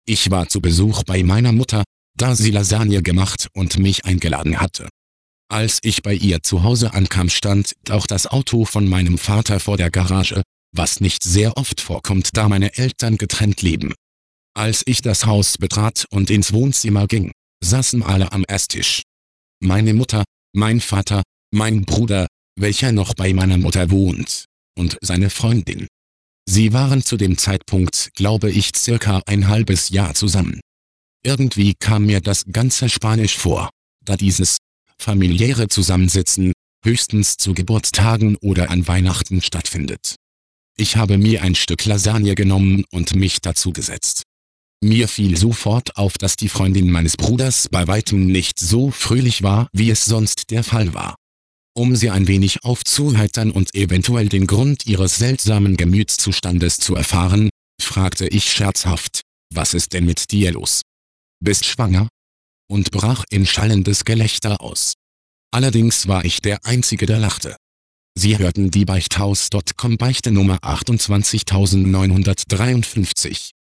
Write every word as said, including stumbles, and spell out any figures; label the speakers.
Speaker 1: Ich war zu Besuch bei meiner Mutter, da sie Lasagne gemacht und mich eingeladen hatte. Als ich bei ihr zu Hause ankam, stand auch das Auto von meinem Vater vor der Garage, was nicht sehr oft vorkommt, da meine Eltern getrennt leben. Als ich das Haus betrat und ins Wohnzimmer ging, saßen alle am Esstisch. Meine Mutter, mein Vater, mein Bruder, welcher noch bei meiner Mutter wohnt, und seine Freundin. Sie waren zu dem Zeitpunkt, glaube ich, circa ein halbes Jahr zusammen. Irgendwie kam mir das Ganze spanisch vor, da dieses familiäre Zusammensitzen höchstens zu Geburtstagen oder an Weihnachten stattfindet. Ich habe mir ein Stück Lasagne genommen und mich dazugesetzt. Mir fiel sofort auf, dass die Freundin meines Bruders bei weitem nicht so fröhlich war, wie es sonst der Fall war. Um sie ein wenig aufzuheitern und eventuell den Grund ihres seltsamen Gemütszustandes zu erfahren, fragte ich scherzhaft: »Was ist denn mit dir los? Bist schwanger?« und brach in schallendes Gelächter aus. Allerdings war ich der Einzige, der lachte. Sie hörten die Beichthaus Punkt com Beichte Nummer achtundzwanzigtausendneunhundertdreiundfünfzig.